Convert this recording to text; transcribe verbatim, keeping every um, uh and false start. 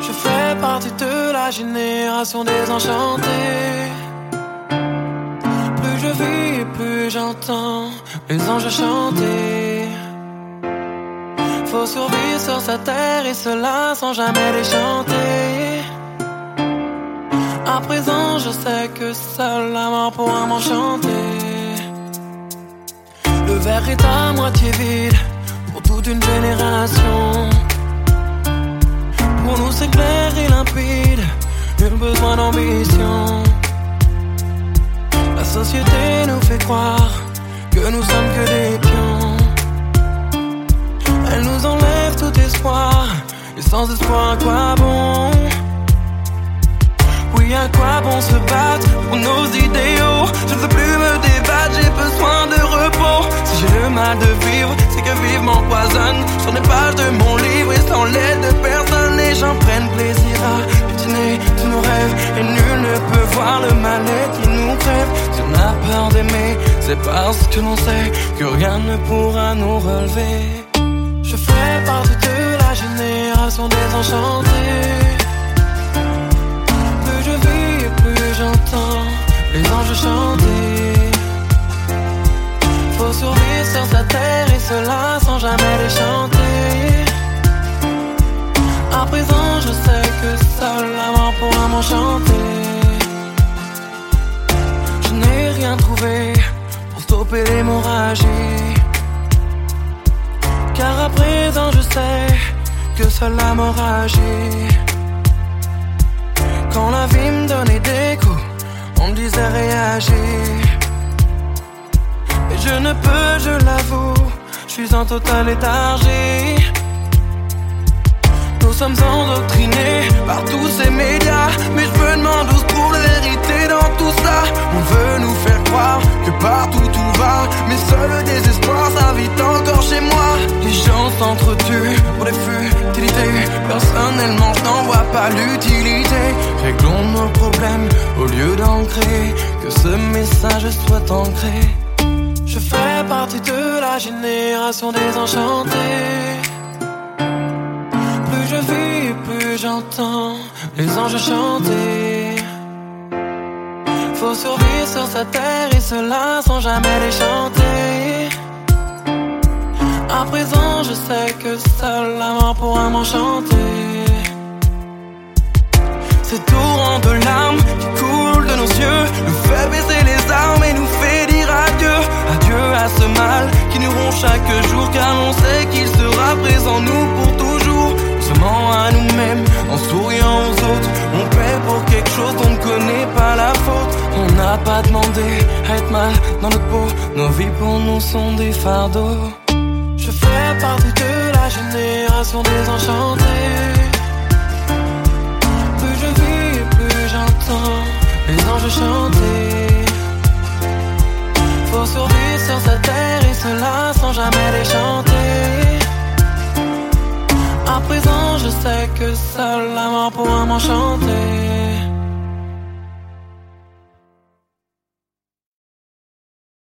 Je fais partie de la génération désenchantée. Plus je vis, plus j'entends les anges chanter. Faut survivre sur sa terre et cela sans jamais les chanter. À présent je sais que seule la mort pourra m'enchanter. Le verre est à moitié vide pour toute une génération. Pour nous c'est clair et limpide, nul besoin d'ambition. La société nous fait croire que nous sommes que des pions. Elle nous enlève tout espoir, et sans espoir à quoi bon? Oui, à quoi bon se battre pour nos idéaux? Je ne veux plus me débattre, j'ai besoin de repos. Si j'ai le mal de vivre, c'est que vivre m'empoisonne. Sur les pages de mon livre et sans l'aide de personne, les gens prennent plaisir à piétiner tous nos rêves. Et nul ne peut voir le mal-être qui nous crève. Si on a peur d'aimer, c'est parce que l'on sait que rien ne pourra nous relever. Je fais partie de la génération désenchantée. Plus je vis, plus j'entends les anges chanter. Faut survivre sur sa terre et cela sans jamais les chanter. À présent je sais que seule la mort pourra m'enchanter. Je n'ai rien trouvé pour stopper l'hémorragie, car à présent je sais que seule la mort agit. Quand la vie me donnait des coups, on me disait réagir. Mais je ne peux, je l'avoue, je suis en totale léthargie. Nous sommes endoctrinés par tous ces médias, mais je me demande où se trouve la vérité dans tout ça. On veut nous faire croire que partout tout va, mais seul le désespoir s'invite encore chez moi. Les gens s'entretuent pour des futilités, personnellement je n'en vois pas l'utilité. Réglons nos problèmes au lieu d'ancrer, que ce message soit ancré. Je fais partie de la génération désenchantée. Plus je vis, plus j'entends les anges chanter. Faut survivre sur sa terre et cela sans jamais les chanter. À présent je sais que seule la mort pourra m'enchanter. Ces torrents de larmes qui coulent de nos yeux nous fait baisser les armes et nous fait dire adieu. Adieu à ce mal qui nous ronge chaque jour, car on sait qu'il sera présent nous pour toujours. On se ment à nous-mêmes en souriant aux autres. On paie pour quelque chose dont on ne connaît pas la faute. On n'a pas demandé à être mal dans notre peau. Nos vies pour nous sont des fardeaux. Je fais partie de la génération désenchantée. Plus je vis, plus j'entends les anges chanter. Faut survivre sur sa terre et cela sans jamais les chanter. À présent je sais que seule la mort pourra m'enchanter.